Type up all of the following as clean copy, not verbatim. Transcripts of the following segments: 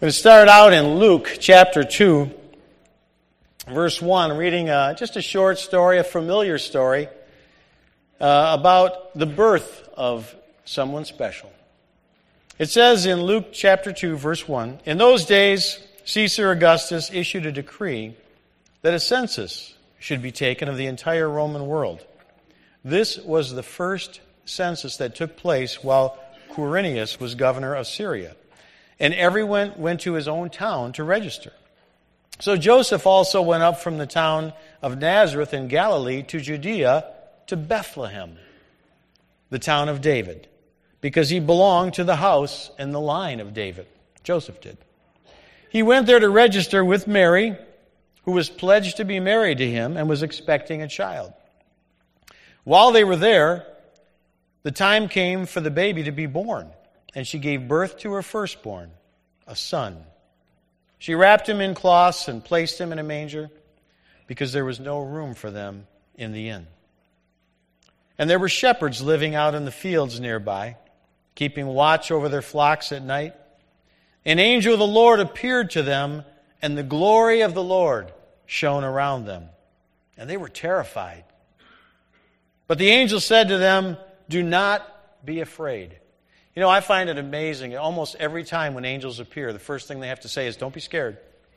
I'm going to start out in Luke chapter 2, verse 1, reading just a short story, a familiar story, about the birth of someone special. It says in Luke chapter 2, verse 1, "In those days, Caesar Augustus issued a decree that a census should be taken of the entire Roman world. This was the first census that took place while Quirinius was governor of Syria. And everyone went to his own town to register. So Joseph also went up from the town of Nazareth in Galilee to Judea to Bethlehem, the town of David, because he belonged to the house and the line of David." Joseph did. "He went there to register with Mary, who was pledged to be married to him and was expecting a child. While they were there, the time came for the baby to be born, and she gave birth to her firstborn, a son. She wrapped him in cloths and placed him in a manger because there was no room for them in the inn. And there were shepherds living out in the fields nearby, keeping watch over their flocks at night. An angel of the Lord appeared to them, and the glory of the Lord shone around them, and they were terrified. But the angel said to them, 'Do not be afraid.'" You know, I find it amazing. Almost every time when angels appear, the first thing they have to say is, "Don't be scared."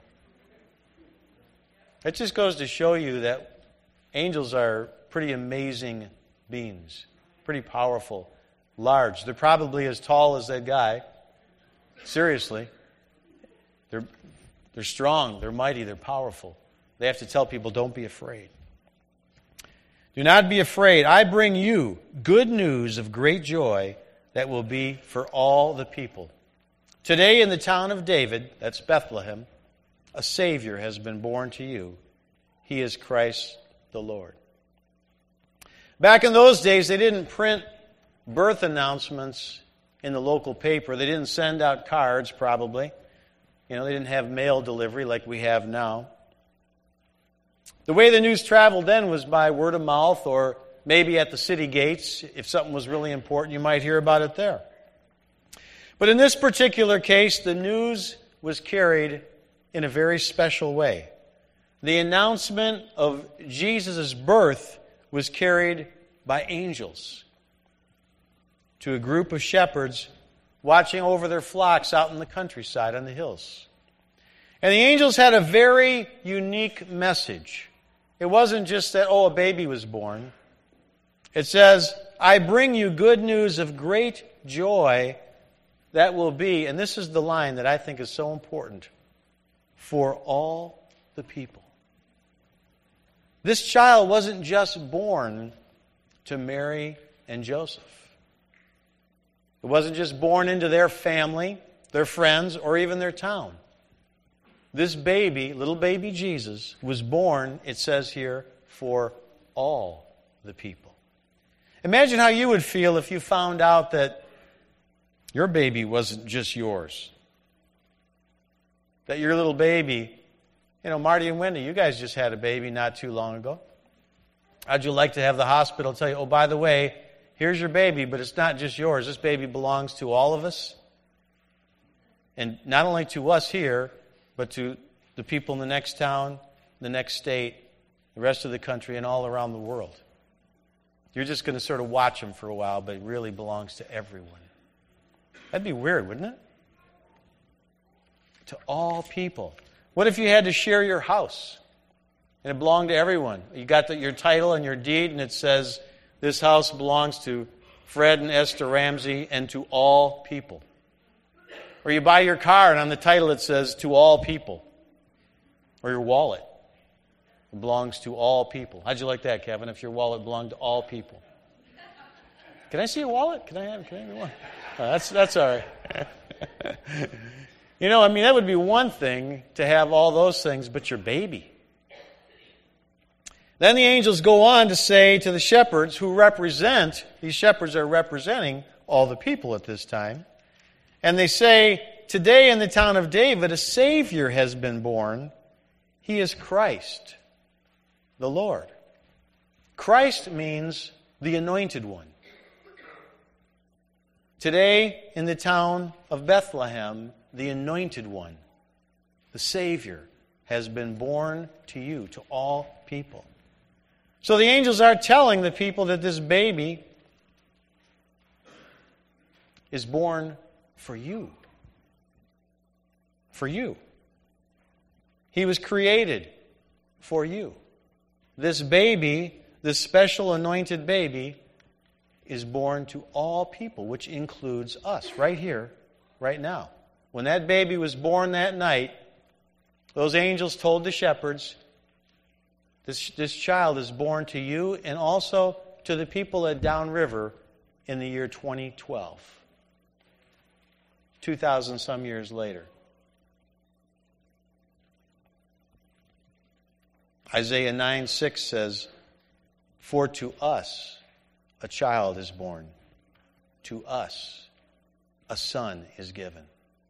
It just goes to show you that angels are pretty amazing beings, pretty powerful, large. They're probably as tall as that guy. Seriously. They're strong, they're mighty, they're powerful. They have to tell people, "Don't be afraid." "Do not be afraid. I bring you good news of great joy that will be for all the people. Today in the town of David," that's Bethlehem, "a Savior has been born to you. He is Christ the Lord." Back in those days, they didn't print birth announcements in the local paper. They didn't send out cards, probably. They didn't have mail delivery like we have now. The way the news traveled then was by word of mouth, or maybe at the city gates. If something was really important, you might hear about it there. But in this particular case, the news was carried in a very special way. The announcement of Jesus' birth was carried by angels to a group of shepherds watching over their flocks out in the countryside on the hills. And the angels had a very unique message. It wasn't just that, a baby was born. It says, "I bring you good news of great joy that will be," and this is the line that I think is so important, "for all the people." This child wasn't just born to Mary and Joseph. It wasn't just born into their family, their friends, or even their town. This baby, little baby Jesus, was born, it says here, for all the people. Imagine how you would feel if you found out that your baby wasn't just yours. That your little baby, Marty and Wendy, you guys just had a baby not too long ago. How'd you like to have the hospital tell you, by the way, here's your baby, but it's not just yours. This baby belongs to all of us. And not only to us here, but to the people in the next town, the next state, the rest of the country, and all around the world. You're just going to sort of watch them for a while, but it really belongs to everyone. That'd be weird, wouldn't it? To all people. What if you had to share your house and it belonged to everyone? You got your title and your deed, and it says, "This house belongs to Fred and Esther Ramsey and to all people." Or you buy your car, and on the title it says, "To all people." Or your wallet. It belongs to all people. How'd you like that, Kevin, if your wallet belonged to all people? Can I see a wallet? Can I have one? Oh, that's all right. That would be one thing to have all those things, but your baby. Then the angels go on to say to the shepherds who represent, these shepherds are representing all the people at this time, and they say, "Today in the town of David, a Savior has been born. He is Christ, the Lord." Christ means the anointed one. Today, in the town of Bethlehem, the Anointed One, the Savior, has been born to you, to all people. So the angels are telling the people that this baby is born for you. For you. He was created for you. This baby, this special anointed baby, is born to all people, which includes us, right here, right now. When that baby was born that night, those angels told the shepherds, this child is born to you and also to the people at Downriver in the year 2012. 2,000 some years later. Isaiah 9:6 says, "For to us a child is born, to us a son is given."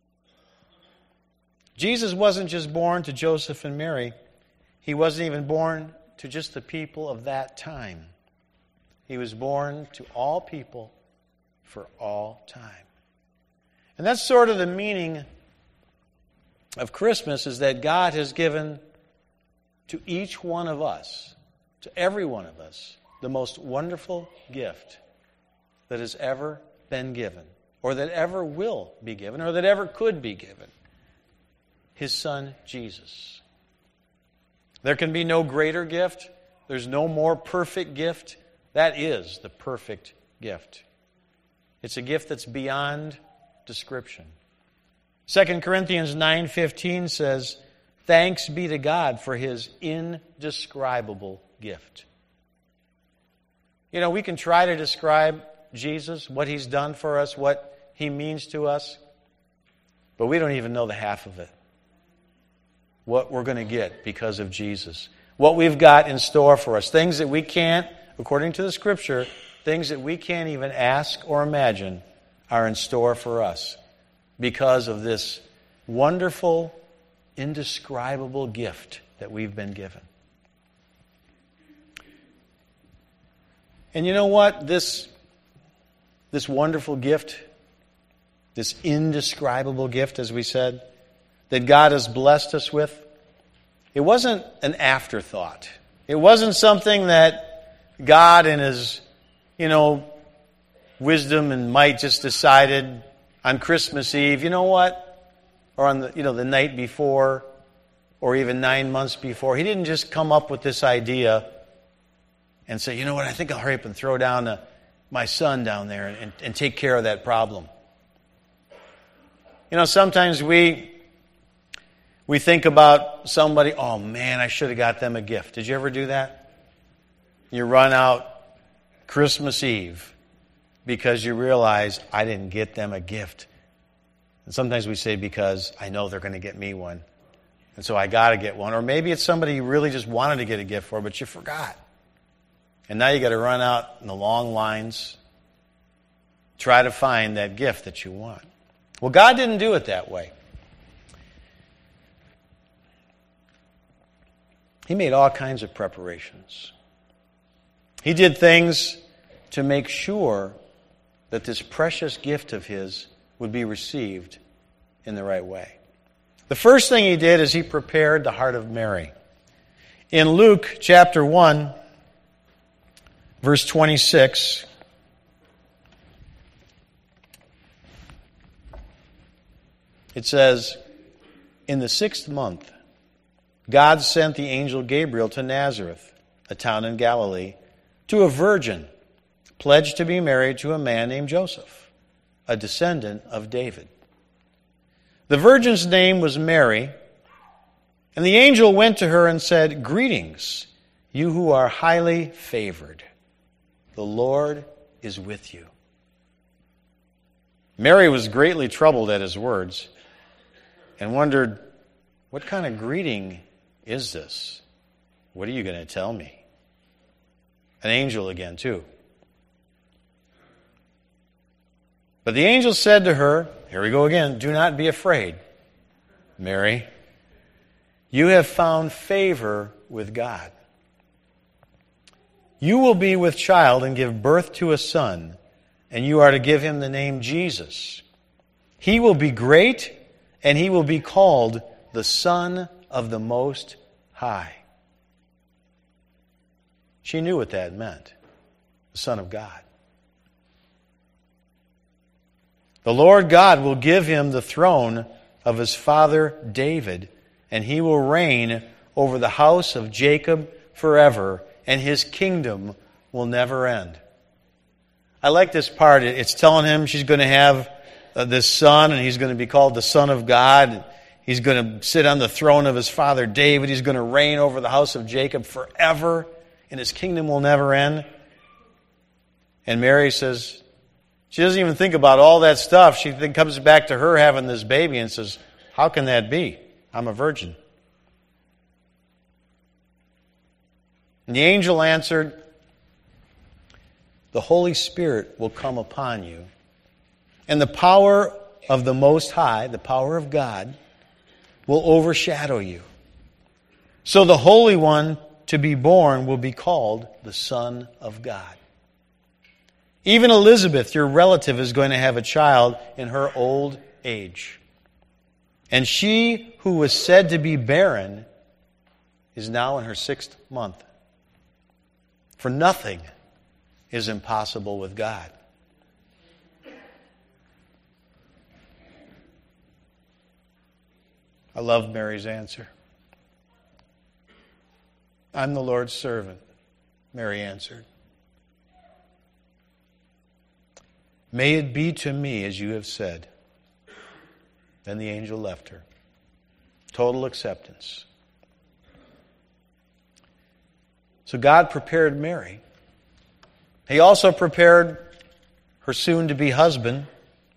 Jesus wasn't just born to Joseph and Mary. He wasn't even born to just the people of that time. He was born to all people for all time. And that's sort of the meaning of Christmas, is that God has given to each one of us, to every one of us, the most wonderful gift that has ever been given, or that ever will be given, or that ever could be given. His Son, Jesus. There can be no greater gift. There's no more perfect gift. That is the perfect gift. It's a gift that's beyond description. 2 Corinthians 9:15 says, "Thanks be to God for His indescribable gift." You know, we can try to describe Jesus, what He's done for us, what He means to us, but we don't even know the half of it. What we're going to get because of Jesus. What we've got in store for us. Things that we can't, according to the Scripture, things that we can't even ask or imagine are in store for us because of this wonderful, indescribable gift that we've been given. And you know what? This wonderful gift, this indescribable gift, as we said, that God has blessed us with, it wasn't an afterthought. It wasn't something that God in His, wisdom and might just decided on Christmas Eve, you know what? Or on the night before, or even 9 months before. He didn't just come up with this idea and say, you know what, I think I'll hurry up and throw down my son down there and take care of that problem. Sometimes we think about somebody, oh man, I should have got them a gift. Did you ever do that? You run out Christmas Eve because you realize I didn't get them a gift. And sometimes we say because I know they're going to get me one. And so I got to get one. Or maybe it's somebody you really just wanted to get a gift for, but you forgot. And now you got to run out in the long lines, try to find that gift that you want. Well, God didn't do it that way. He made all kinds of preparations. He did things to make sure that this precious gift of His would be received in the right way. The first thing He did is He prepared the heart of Mary. In Luke chapter 1, verse 26, it says, "In the 6th month, God sent the angel Gabriel to Nazareth, a town in Galilee, to a virgin pledged to be married to a man named Joseph, a descendant of David. The virgin's name was Mary, and the angel went to her and said, 'Greetings, you who are highly favored. The Lord is with you.' Mary was greatly troubled at his words and wondered, 'What kind of greeting is this? What are you going to tell me?' An angel again, too. But the angel said to her, here we go again, 'Do not be afraid, Mary. You have found favor with God. You will be with child and give birth to a son, and you are to give him the name Jesus. He will be great and he will be called the Son of the Most High. She knew what that meant. The Son of God. The Lord God will give him the throne of his father David, and he will reign over the house of Jacob forever, and his kingdom will never end. I like this part. It's telling him she's going to have this son, and he's going to be called the Son of God. He's going to sit on the throne of his father David. He's going to reign over the house of Jacob forever, and his kingdom will never end. And Mary says, she doesn't even think about all that stuff. She then comes back to her having this baby and says, how can that be? I'm a virgin. And the angel answered, the Holy Spirit will come upon you, and the power of the Most High, the power of God, will overshadow you. So the Holy One to be born will be called the Son of God. Even Elizabeth, your relative, is going to have a child in her old age. And she who was said to be barren is now in her 6th month. For nothing is impossible with God. I love Mary's answer. I'm the Lord's servant, Mary answered. May it be to me as you have said. Then the angel left her. Total acceptance. So God prepared Mary. He also prepared her soon-to-be husband.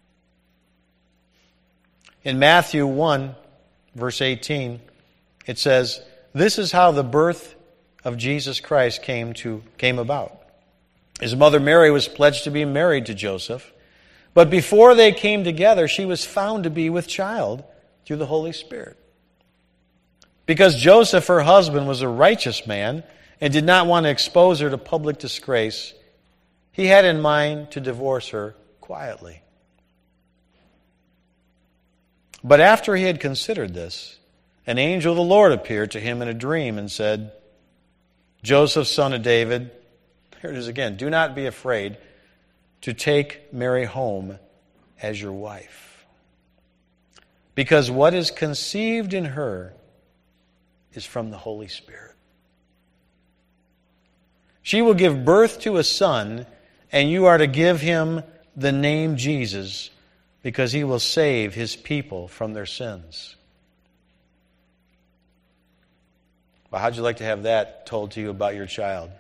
In Matthew 1, verse 18, it says, this is how the birth of Jesus Christ came about. His mother Mary was pledged to be married to Joseph, but before they came together, she was found to be with child through the Holy Spirit. Because Joseph, her husband, was a righteous man and did not want to expose her to public disgrace, he had in mind to divorce her quietly. But after he had considered this, an angel of the Lord appeared to him in a dream and said, Joseph, son of David, here it is again, do not be afraid to take Mary home as your wife. Because what is conceived in her is from the Holy Spirit. She will give birth to a son, and you are to give him the name Jesus, because he will save his people from their sins. Well, how'd you like to have that told to you about your child?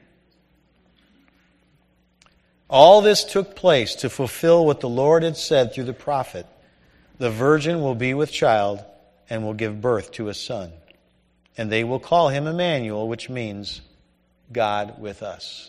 All this took place to fulfill what the Lord had said through the prophet. The virgin will be with child and will give birth to a son. And they will call him Emmanuel, which means God with us.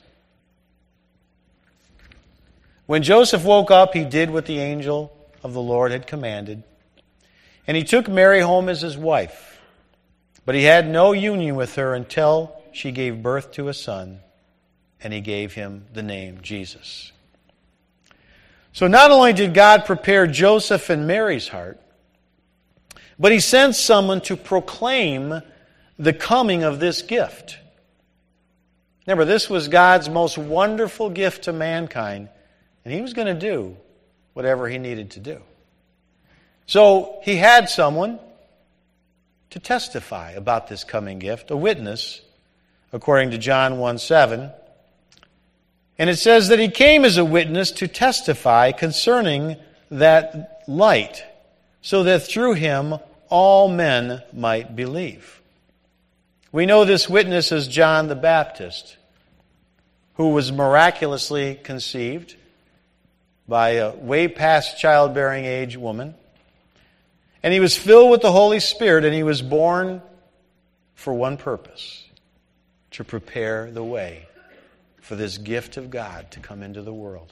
When Joseph woke up, he did what the angel of the Lord had commanded. And he took Mary home as his wife. But he had no union with her until she gave birth to a son. And he gave him the name Jesus. So not only did God prepare Joseph and Mary's heart, but he sent someone to proclaim the coming of this gift. Remember, this was God's most wonderful gift to mankind, and he was going to do whatever he needed to do. So he had someone to testify about this coming gift, a witness, according to John 1:7. And it says that he came as a witness to testify concerning that light, so that through him all men might believe. We know this witness as John the Baptist, who was miraculously conceived by a way past childbearing age woman. And he was filled with the Holy Spirit, and he was born for one purpose, to prepare the way for this gift of God to come into the world.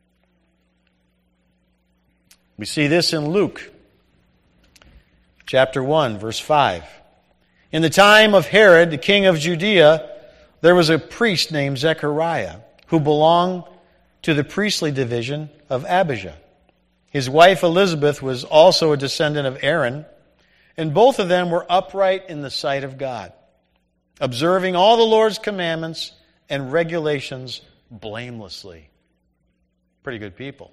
We see this in Luke chapter 1, verse 5. In the time of Herod, the king of Judea, there was a priest named Zechariah, who belonged to the priestly division of Abijah. His wife Elizabeth was also a descendant of Aaron, and both of them were upright in the sight of God, observing all the Lord's commandments and regulations blamelessly. Pretty good people.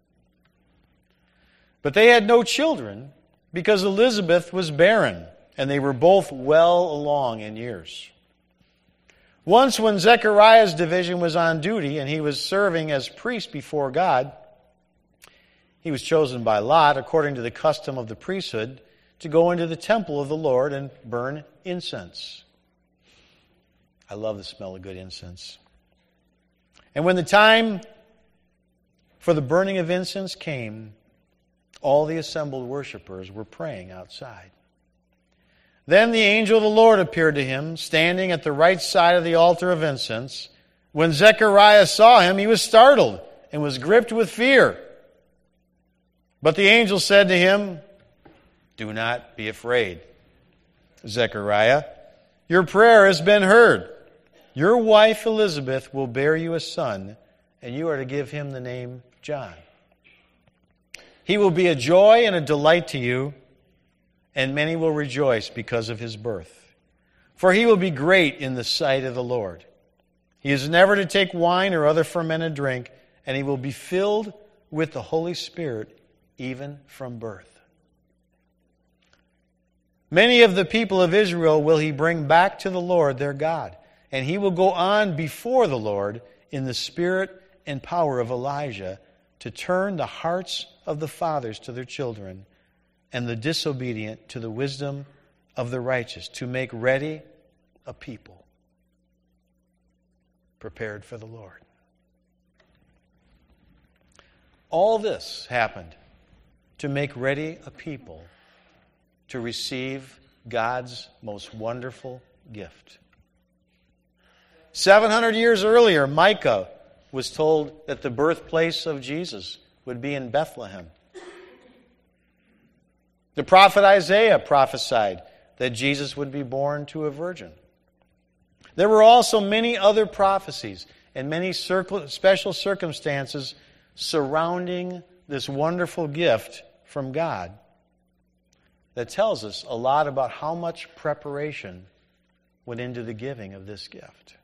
But they had no children because Elizabeth was barren, and they were both well along in years. Once when Zechariah's division was on duty and he was serving as priest before God, he was chosen by Lot, according to the custom of the priesthood, to go into the temple of the Lord and burn incense. I love the smell of good incense. And when the time for the burning of incense came, all the assembled worshipers were praying outside. Then the angel of the Lord appeared to him, standing at the right side of the altar of incense. When Zechariah saw him, he was startled and was gripped with fear. But the angel said to him, "Do not be afraid, Zechariah. Your prayer has been heard. Your wife Elizabeth will bear you a son, and you are to give him the name John. He will be a joy and a delight to you, and many will rejoice because of his birth. For he will be great in the sight of the Lord. He is never to take wine or other fermented drink, and he will be filled with the Holy Spirit even from birth. Many of the people of Israel will he bring back to the Lord their God, and he will go on before the Lord in the spirit and power of Elijah to turn the hearts of the fathers to their children and the disobedient to the wisdom of the righteous, to make ready a people prepared for the Lord." All this happened to make ready a people to receive God's most wonderful gift. 700 years earlier, Micah was told that the birthplace of Jesus would be in Bethlehem. The prophet Isaiah prophesied that Jesus would be born to a virgin. There were also many other prophecies and many special circumstances surrounding this wonderful gift from God that tells us a lot about how much preparation went into the giving of this gift.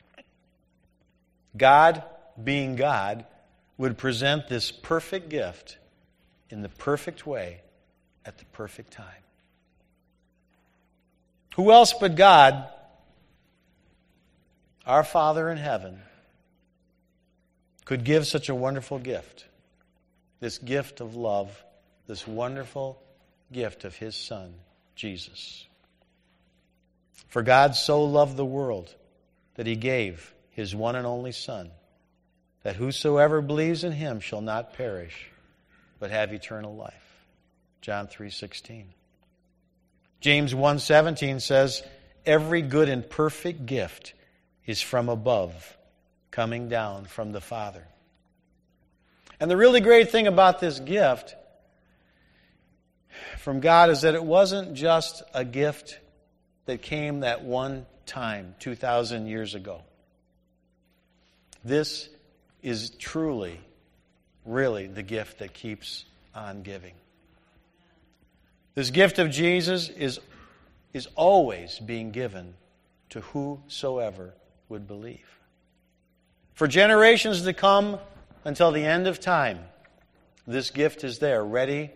God, being God, would present this perfect gift in the perfect way at the perfect time. Who else but God, our Father in heaven, could give such a wonderful gift? This gift of love, this wonderful gift of His Son, Jesus. For God so loved the world that He gave His one and only Son, that whosoever believes in Him shall not perish, but have eternal life. John 3:16. James 1:17 says, "Every good and perfect gift is from above, coming down from the Father." And the really great thing about this gift from God is that it wasn't just a gift that came that one time, 2,000 years ago. This is truly, really the gift that keeps on giving. This gift of Jesus is always being given to whosoever would believe. For generations to come until the end of time, this gift is there, ready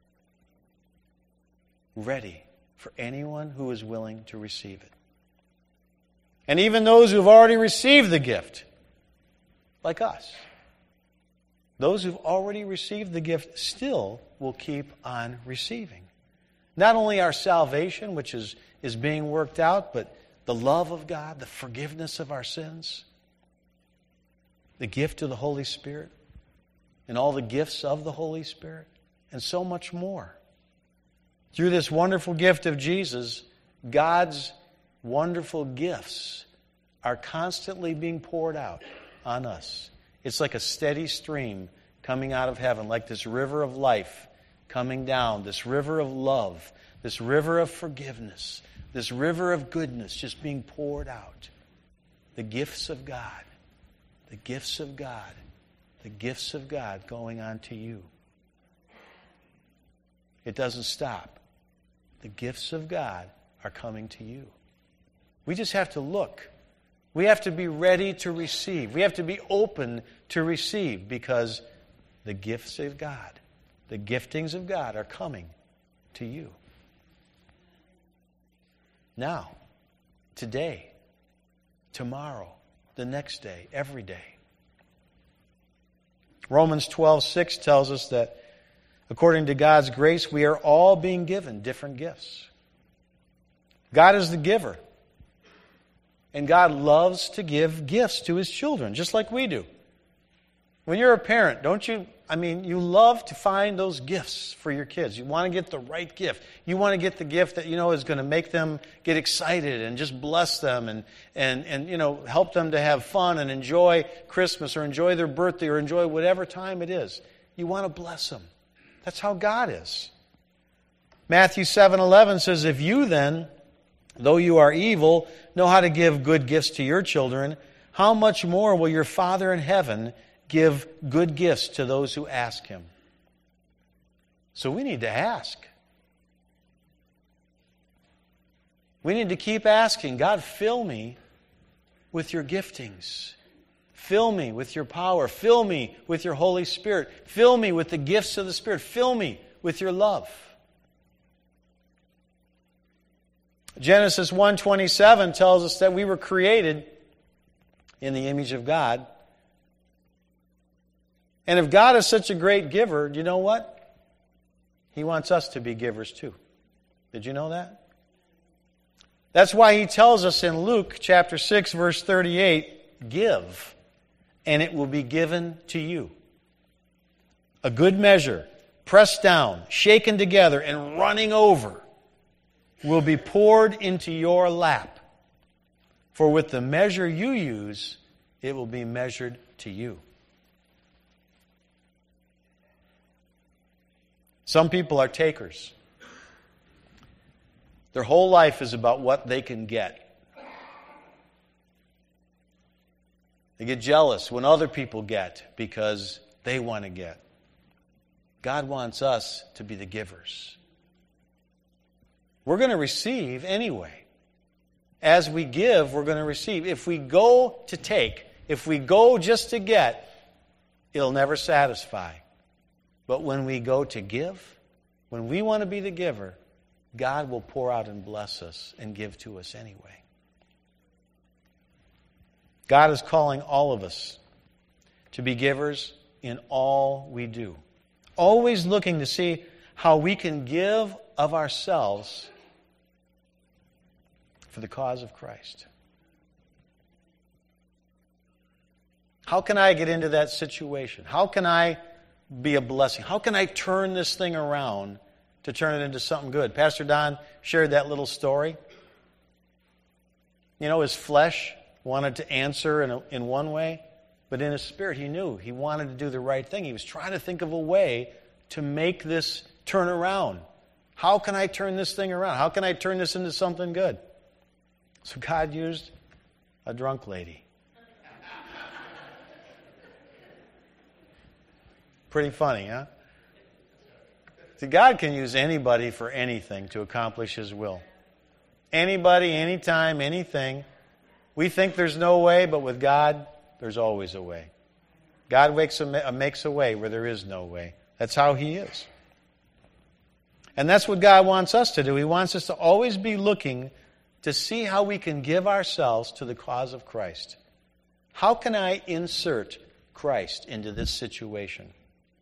for anyone who is willing to receive it. And even those who have already received the gift, like us, those who've already received the gift still will keep on receiving. Not only our salvation, which is being worked out, but the love of God, the forgiveness of our sins, the gift of the Holy Spirit, and all the gifts of the Holy Spirit, and so much more. Through this wonderful gift of Jesus, God's wonderful gifts are constantly being poured out on us. It's like a steady stream coming out of heaven, like this river of life coming down, this river of love, this river of forgiveness, this river of goodness just being poured out. The gifts of God, the gifts of God, the gifts of God going on to you. It doesn't stop. The gifts of God are coming to you. We just have to look. We have to be ready to receive. We have to be open to receive because the gifts of God, the giftings of God are coming to you. Now, today, tomorrow, the next day, every day. Romans 12:6 tells us that according to God's grace, we are all being given different gifts. God is the giver. And God loves to give gifts to His children, just like we do. When you're a parent, don't you? You love to find those gifts for your kids. You want to get the right gift. You want to get the gift that is going to make them get excited and just bless them and help them to have fun and enjoy Christmas or enjoy their birthday or enjoy whatever time it is. You want to bless them. That's how God is. Matthew 7:11 says, "If you then, though you are evil, know how to give good gifts to your children, how much more will your Father in heaven give good gifts to those who ask Him?" So we need to ask. We need to keep asking, God, fill me with your giftings. Fill me with your power. Fill me with your Holy Spirit. Fill me with the gifts of the Spirit. Fill me with your love. Genesis 1:27 tells us that we were created in the image of God. And if God is such a great giver, do you know what? He wants us to be givers too. Did you know that? That's why He tells us in Luke chapter 6, verse 38, "Give, and it will be given to you. A good measure, pressed down, shaken together, and running over, will be poured into your lap. For with the measure you use, it will be measured to you." Some people are takers. Their whole life is about what they can get. They get jealous when other people get because they want to get. God wants us to be the givers. We're going to receive anyway. As we give, we're going to receive. If we go to take, if we go just to get, it'll never satisfy. But when we go to give, when we want to be the giver, God will pour out and bless us and give to us anyway. God is calling all of us to be givers in all we do. Always looking to see how we can give of ourselves for the cause of Christ. How can I get into that situation? How can I be a blessing? How can I turn this thing around to turn it into something good? Pastor Don shared that little story. His flesh wanted to answer in one way, but in his spirit he knew he wanted to do the right thing. He was trying to think of a way to make this turn around. How can I turn this thing around? How can I turn this into something good? So God used a drunk lady. Pretty funny, huh? See, God can use anybody for anything to accomplish His will. Anybody, anytime, anything. We think there's no way, but with God, there's always a way. God makes a way where there is no way. That's how He is. And that's what God wants us to do. He wants us to always be looking to see how we can give ourselves to the cause of Christ. How can I insert Christ into this situation?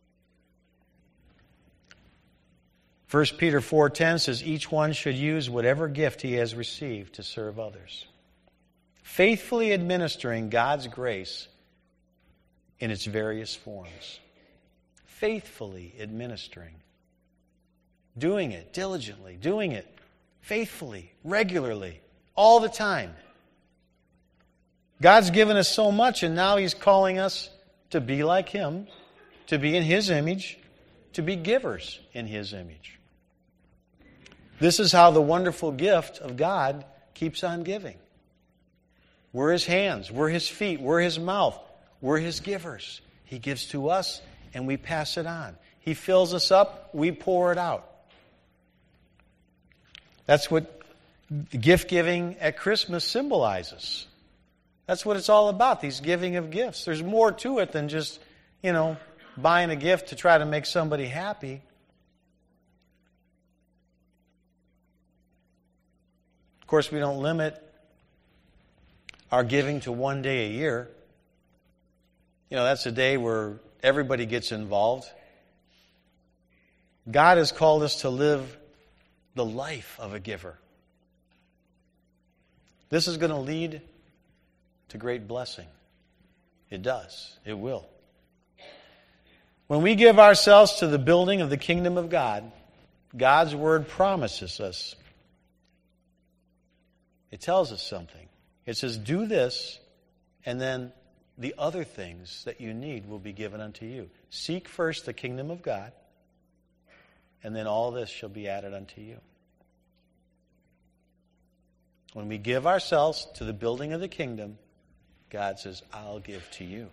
1 Peter 4:10 says, "Each one should use whatever gift he has received to serve others, faithfully administering God's grace in its various forms." Faithfully administering. Doing it diligently, doing it faithfully, regularly, all the time. God's given us so much, and now He's calling us to be like Him, to be in His image, to be givers in His image. This is how the wonderful gift of God keeps on giving. We're His hands, we're His feet, we're His mouth, we're His givers. He gives to us and we pass it on. He fills us up, we pour it out. That's what gift giving at Christmas symbolizes. That's what it's all about, these giving of gifts. There's more to it than just, buying a gift to try to make somebody happy. Of course, we don't limit our giving to one day a year. That's a day where everybody gets involved. God has called us to live the life of a giver. This is going to lead to great blessing. It does. It will. When we give ourselves to the building of the kingdom of God, God's Word promises us. It tells us something. It says, do this, and then the other things that you need will be given unto you. Seek first the kingdom of God, and then all this shall be added unto you. When we give ourselves to the building of the kingdom, God says, I'll give to you.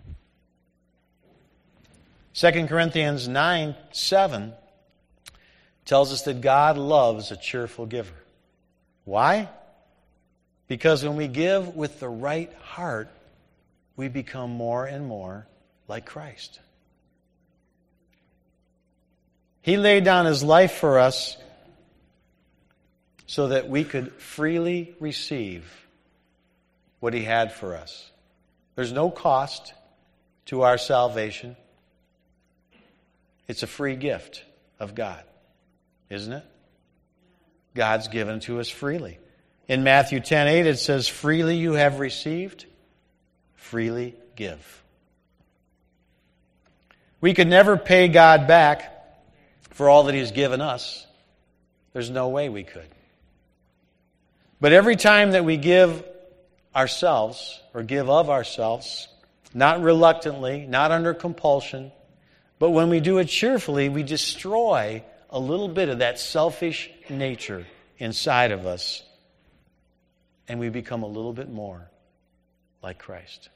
2 Corinthians 9:7 tells us that God loves a cheerful giver. Why? Because when we give with the right heart, we become more and more like Christ. He laid down His life for us so that we could freely receive what He had for us. There's no cost to our salvation. It's a free gift of God, isn't it? God's given to us freely. In Matthew 10:8 it says, freely you have received, freely give. We could never pay God back for all that He's given us. There's no way we could. But every time that we give ourselves, or give of ourselves, not reluctantly, not under compulsion, but when we do it cheerfully, we destroy a little bit of that selfish nature inside of us, and we become a little bit more like Christ.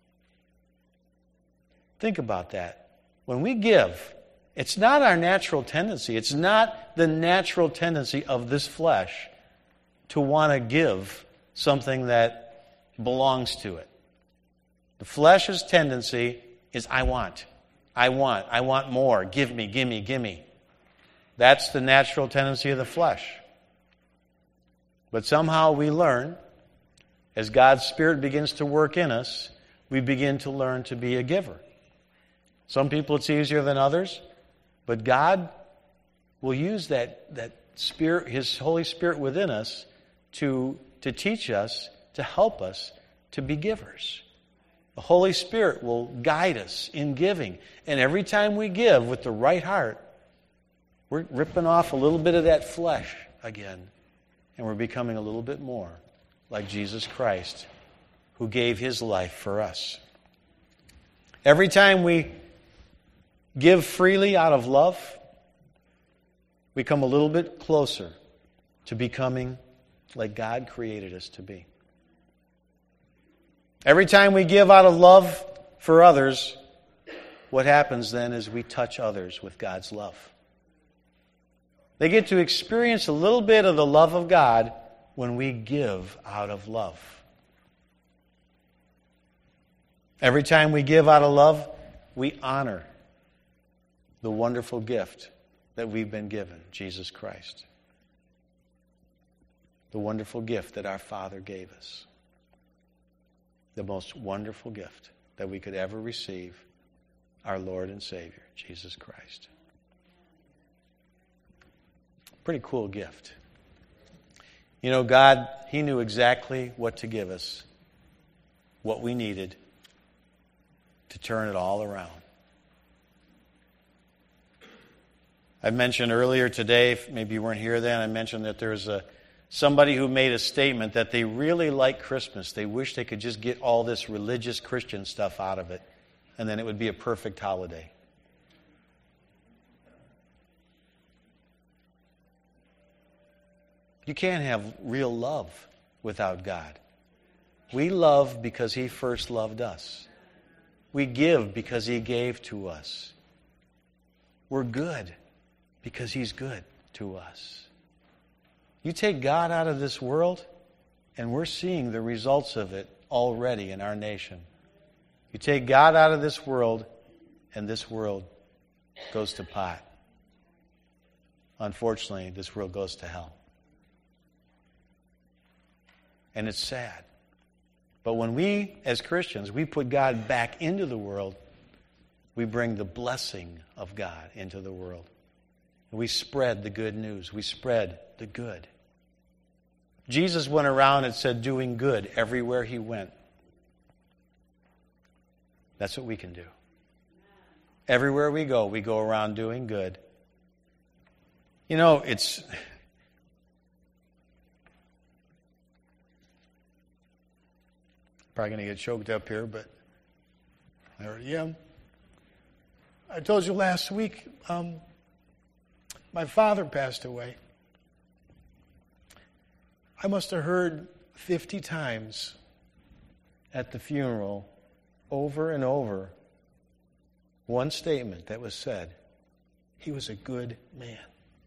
Think about that. When we give, it's not our natural tendency. It's not the natural tendency of this flesh to want to give something that belongs to it. The flesh's tendency is, I want more. Give me, give me, give me. That's the natural tendency of the flesh. But somehow we learn, as God's Spirit begins to work in us, we begin to learn to be a giver. Some people it's easier than others, but God will use that Spirit, His Holy Spirit within us to teach us, to help us to be givers. The Holy Spirit will guide us in giving. And every time we give with the right heart, we're ripping off a little bit of that flesh again. And we're becoming a little bit more like Jesus Christ, who gave His life for us. Every time we give freely out of love, we come a little bit closer to becoming like God created us to be. Every time we give out of love for others, what happens then is we touch others with God's love. They get to experience a little bit of the love of God when we give out of love. Every time we give out of love, we honor the wonderful gift that we've been given, Jesus Christ. The wonderful gift that our Father gave us. The most wonderful gift that we could ever receive, our Lord and Savior, Jesus Christ. Pretty cool gift. You know, God, He knew exactly what to give us, what we needed to turn it all around. I mentioned earlier today, maybe you weren't here then, I mentioned that there's somebody who made a statement that they really like Christmas. They wish they could just get all this religious Christian stuff out of it, and then it would be a perfect holiday. You can't have real love without God. We love because He first loved us. We give because He gave to us. We're good because He's good to us. You take God out of this world, and we're seeing the results of it already in our nation. You take God out of this world, and this world goes to pot. Unfortunately, this world goes to hell. And it's sad. But when we, as Christians, we put God back into the world, we bring the blessing of God into the world. We spread the good news. We spread the good. Jesus went around and said, doing good everywhere he went. That's what we can do. Everywhere we go around doing good. You know, it's... Probably going to get choked up here, but I already am. I told you last week, my father passed away. I must have heard 50 times at the funeral, over and over, one statement that was said: he was a good man.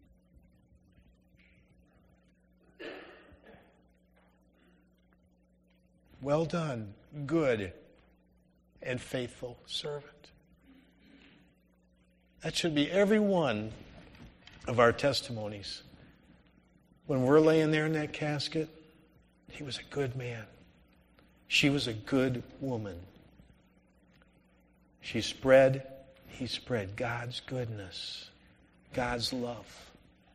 Well done, good and faithful servant. That should be every one of our testimonies. When we're laying there in that casket, he was a good man. She was a good woman. He spread God's goodness, God's love.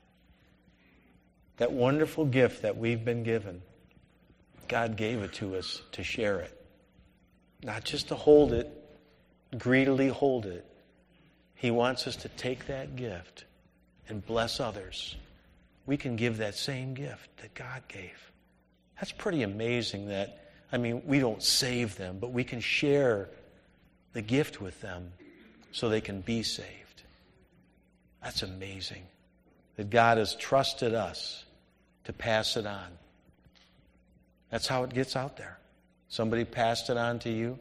That wonderful gift that we've been given, God gave it to us to share it. Not just to hold it, greedily hold it. He wants us to take that gift and bless others. We can give that same gift that God gave. That's pretty amazing that, we don't save them, but we can share the gift with them so they can be saved. That's amazing that God has trusted us to pass it on. That's how it gets out there. Somebody passed it on to you,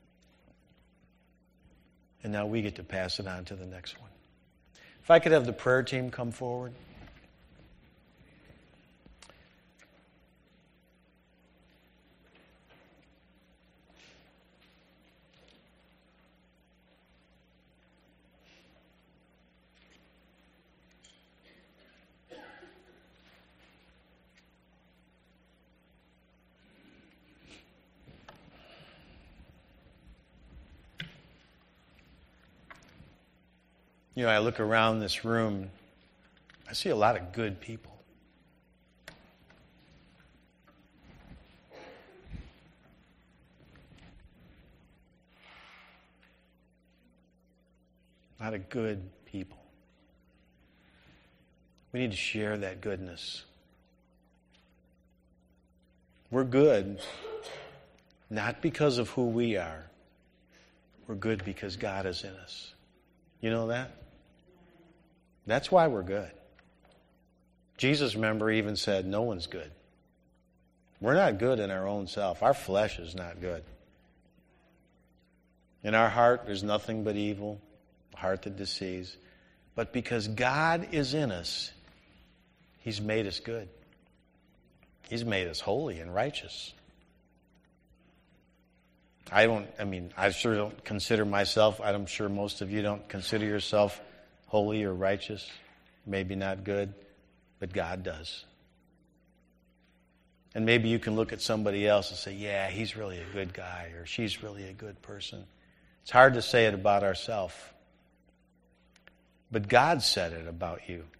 and now we get to pass it on to the next one. If I could have the prayer team come forward. You know, I look around this room, I see a lot of good people. A lot of good people. We need to share that goodness. We're good, not because of who we are. We're good because God is in us. You know that? That's why we're good. Jesus, remember, even said, no one's good. We're not good in our own self. Our flesh is not good. In our heart, there's nothing but evil, a heart that deceives. But because God is in us, He's made us good. He's made us holy and righteous. I sure don't consider myself, I'm sure most of you don't consider yourself holy or righteous, maybe not good, but God does. And maybe you can look at somebody else and say, yeah, he's really a good guy, or she's really a good person. It's hard to say it about ourselves. But God said it about you.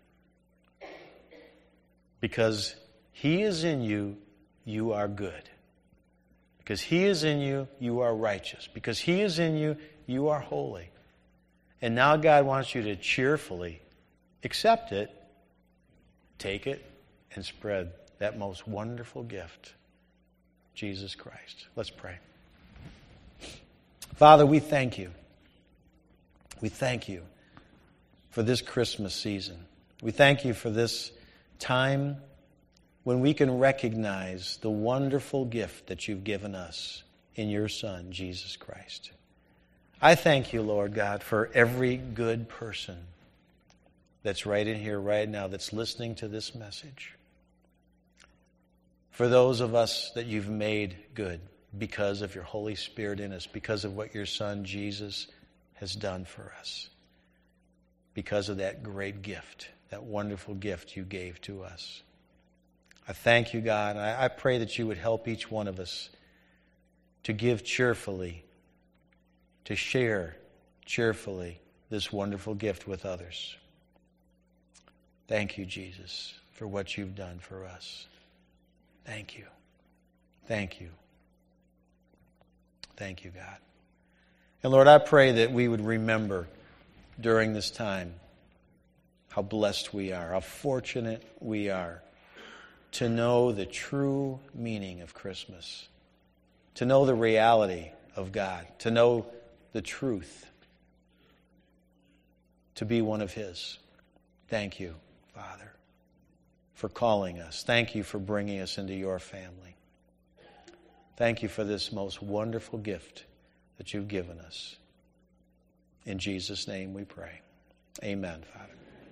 Because He is in you, you are good. Because He is in you, you are righteous. Because He is in you, you are holy. And now God wants you to cheerfully accept it, take it, and spread that most wonderful gift, Jesus Christ. Let's pray. Father, we thank you. We thank you for this Christmas season. We thank you for this time when we can recognize the wonderful gift that you've given us in your Son, Jesus Christ. I thank you, Lord God, for every good person that's right in here right now that's listening to this message. for those of us that you've made good because of your Holy Spirit in us, because of what your Son Jesus has done for us, because of that great gift, that wonderful gift you gave to us. I thank you, God, and I pray that you would help each one of us to give cheerfully, to share cheerfully this wonderful gift with others. Thank you, Jesus, for what you've done for us. Thank you. Thank you. Thank you, God. And Lord, I pray that we would remember during this time how blessed we are, how fortunate we are to know the true meaning of Christmas, to know the reality of God, to know the truth, to be one of His. Thank you, Father, for calling us. Thank you for bringing us into your family. Thank you for this most wonderful gift that you've given us. In Jesus' name we pray. Amen, Father.